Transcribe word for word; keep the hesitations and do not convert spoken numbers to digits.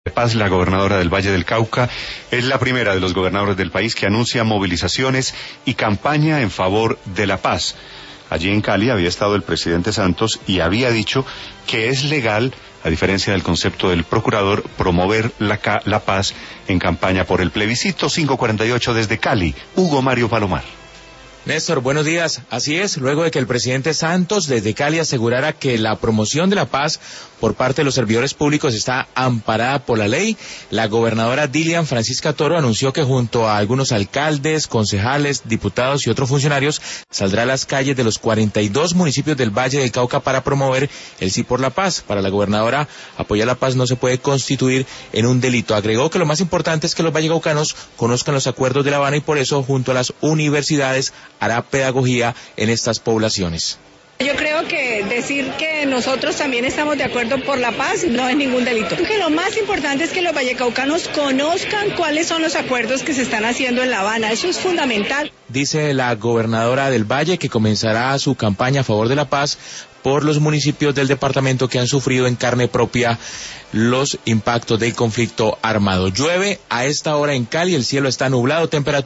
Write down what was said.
Paz, la gobernadora del Valle del Cauca, es la primera de los gobernadores del país que anuncia movilizaciones y campaña en favor de la paz. Allí en Cali había estado el presidente Santos y había dicho que es legal, a diferencia del concepto del procurador, promover la, la paz en campaña por el plebiscito. Cinco cuarenta y ocho desde Cali, Hugo Mario Palomar. Néstor, buenos días. Así es, luego de que el presidente Santos desde Cali asegurara que la promoción de la paz por parte de los servidores públicos está amparada por la ley, la gobernadora Dilian Francisca Toro anunció que junto a algunos alcaldes, concejales, diputados y otros funcionarios saldrá a las calles de los cuarenta y dos municipios del Valle del Cauca para promover el sí por la paz. Para la gobernadora, apoyar la paz no se puede constituir en un delito. Agregó que lo más importante es que los vallecaucanos conozcan los acuerdos de La Habana y por eso junto a las universidades hará pedagogía en estas poblaciones. Yo creo que decir que nosotros también estamos de acuerdo por la paz no es ningún delito. Creo que lo más importante es que los vallecaucanos conozcan cuáles son los acuerdos que se están haciendo en La Habana. Eso es fundamental. Dice la gobernadora del Valle que comenzará su campaña a favor de la paz por los municipios del departamento que han sufrido en carne propia los impactos del conflicto armado. Llueve a esta hora en Cali, el cielo está nublado, temperatura